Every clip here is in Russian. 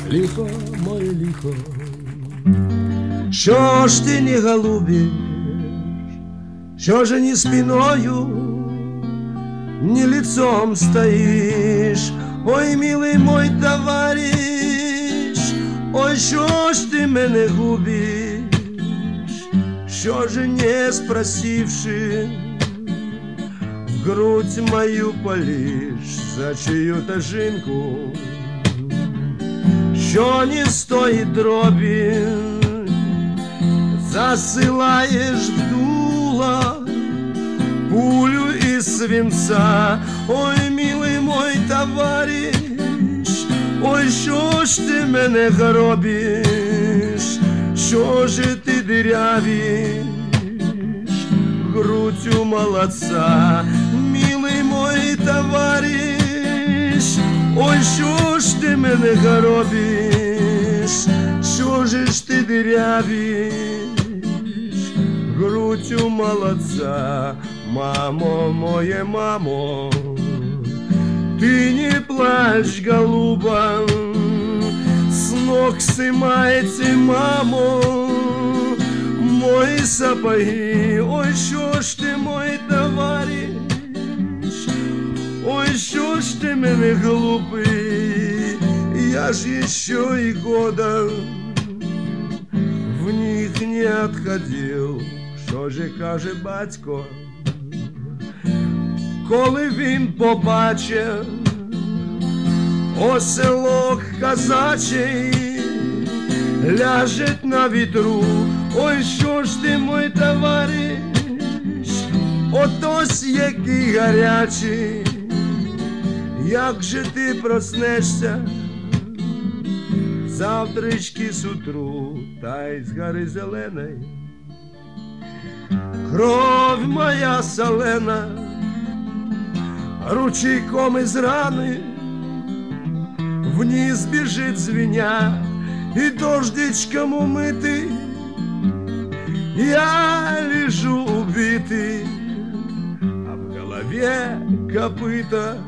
Лихо, моє лихо, що ж ти не голубиш, що же не спиною, не лицом стоишь? Ой, милый мой товарищ, ой, що ж ти мене губиш, що же не спросивши, в грудь мою палишь за чию-то жінку, що не стоїть дробі, засилаєш в дуло пулю из свинца. Ой, милый мой товарищ, ой, що ж ти мене гробиш, що же ти дырявишь грудь у молодца. Милый мой товарищ, ой, що ж ти мене гробиш, що же ж ти дырявишь грудь у молодца. Мамо, моя мамо, ты не плачь, голуба, с ног сымайте, мамо, мои сапоги. Ой, що ж ти, мой товарищ, ой, що ж ти мене глупый, я ж еще и года в них не отходил. Що же каже батько, коли він побачив оселок казачий ляжет на вітру? Ой, що ж ти, мой товариш, отось який гарячий, як же ти проснешся завтрички з утру, та й з гори зеленої кровь моя солена ручейком из раны вниз бежит звеня, и дождичком умытый я лежу убитый, а в голове копыта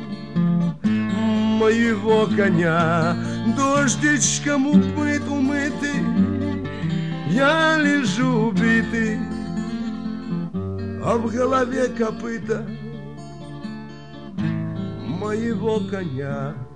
моего коня. Дождичком умытый я лежу убитый, а в голове копыта моего коня.